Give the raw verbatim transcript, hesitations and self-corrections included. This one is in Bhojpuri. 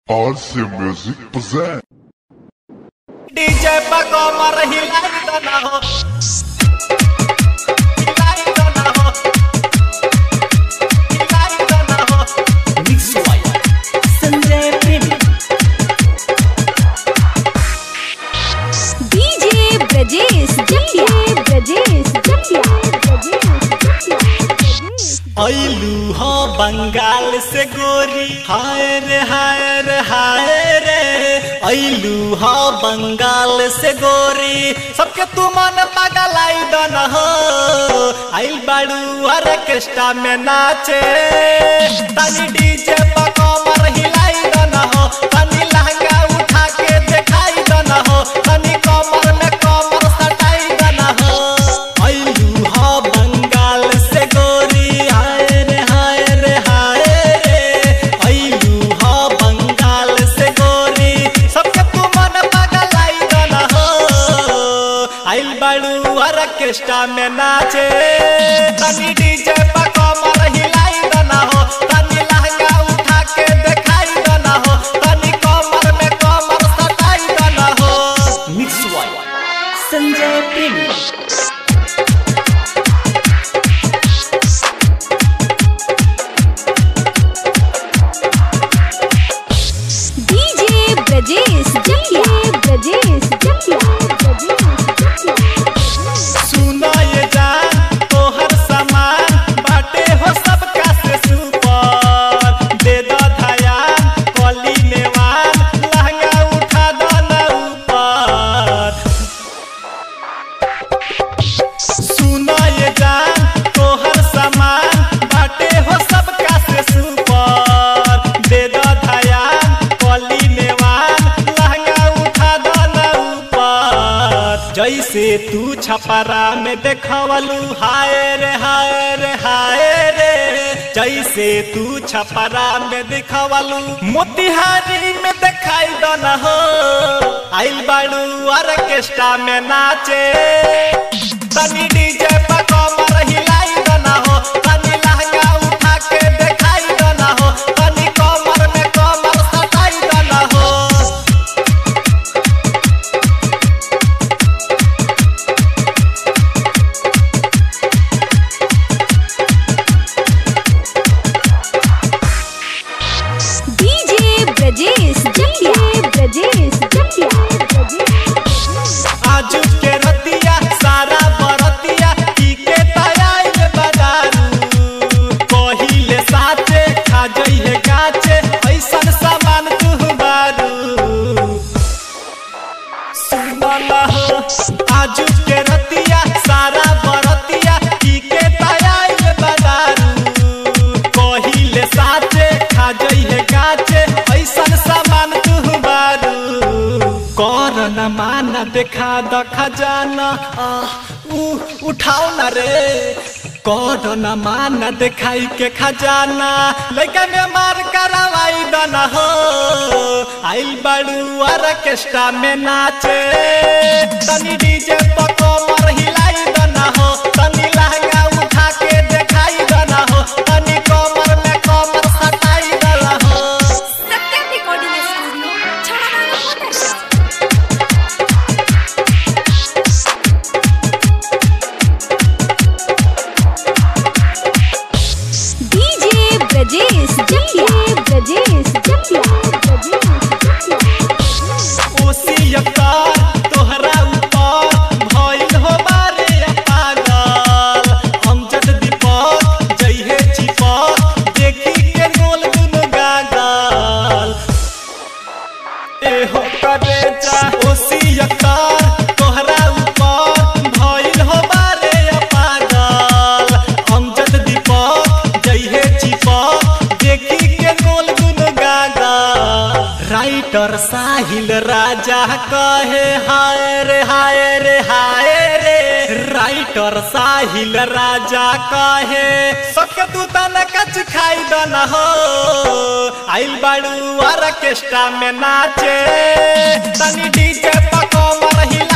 R C Music present DJ पर कमर हिलाई तो ना हो, हिलाई तो ना हो, हिलाई तो ना हो। मिक्स वाई संजय प्रेमी डीजे ब्रजेश जटिया ब्रजेश जटिया ब्रजेश जटिया आइलू हो बंगाल से गोरी, हाय रे हाय रे हाय रे। आइलू हो बंगाल से गोरी, सबके तू मन पगलाई दन हो। आइल बाड़ू ऑर्केस्ट्रा में नाचे, तनी डीजे पर कमर हिलाई दन हो, तनी लहंगा उठा के दिखाई दन हो, तनी कमर में कमर सटाई दन हो। आइलू हो बंगाल से गोरी, हाय रे हाय रे हाय रे। आइलू हो बंगाल से गोरी, सबके तू मन पगलाई दन हो। आइल बाड़ू ऑर्केस्ट्रा में नाचे, तनी डीजे पर कमर हिलाई दन हो, तनी लहंगा उठा के दिखाई दन हो, तनी कमर में कमर सटाई दन हो। मिक्स वाई संजय प्रेमी डीजे ब्रजेश जटिया ब्रजेश जटिया ब्रजेश जटिया सुना ये जान तोहर सामान बाटे हो सबका से सुपर। दे दो धयान कली नेवान, लहंगा उठा दो ना ऊपर। सुना ये जान तोहर सामान बाटे हो सबका से सुपर। दे दो धयान कली नेवान, लहंगा उठा दो ना ऊपर। जैसे तू छपरा में देखवलू, हाय रे हाय रे हाय रे। जैसे तू छपरा में देखवलू, मोतिहारी में दिखाई दो ना हो। आइल बाड़ू ऑर्केस्ट्रा में नाचे, तनी डीजे पर कमर हिलाई दो ना हो, तनी लहंगा उठा के दिखाई दो ना हो, तनी कमर में कमर सटाई दो ना हो। डीजे ब्रजेश जटिया ब्रजेश जटिया ब्रजेश आजू के रतिया सारा बरतिया पी के तयाइल बदारू। कहिले साचे खा जइहे गाचे, ऐसन सामान तू बारू। सुनला हो आजू के रतिया सारा बरतिया पी के तयाइल बदारू। कहिले साचे खा जइहे गाचे, ऐसन सामान तू बारू। कर न माना देखा द खजाना, आह, ऊ उठाओ न रे। कर न माना दिखाई के खजाना, लइका में मार करवाई द न हो। आइल बाड़ू ऑर्केस्ट्रा में नाचे, तनी डीजे पर कमर हिलाई द न हो, तनी लहंगा उठा के दिखाई द न हो, तनी कमर में कमर सटाई द न हो। सत्यम रिकॉर्डिंग स्टूडियो छड़ाना कोटेश डीजे ब्रजेश जटिया ब्रजेश जटिया ब्रजेश जटिया ओसियता तोहरा ऊपर भइल हो बारे पागल। हम जद दीपक जइहे चिपक, देखी के गोल दुनु गागल। एहो करे जा ओसियता तोहरा ऊपर भइल हो बारे पागल। हम जद दीपक जइहे चिपक, देखी के गोल दुनु गागल। राइटर साहिल राजा कहे, हाय रे हाय रे हाय रे। राइटर साहिल राजा कहे, सबके तू तना कच खाई दो न हो। आइल बाड़ू ऑर्केस्ट्रा में नाचे, तनी डीजे पर कमर हिलाई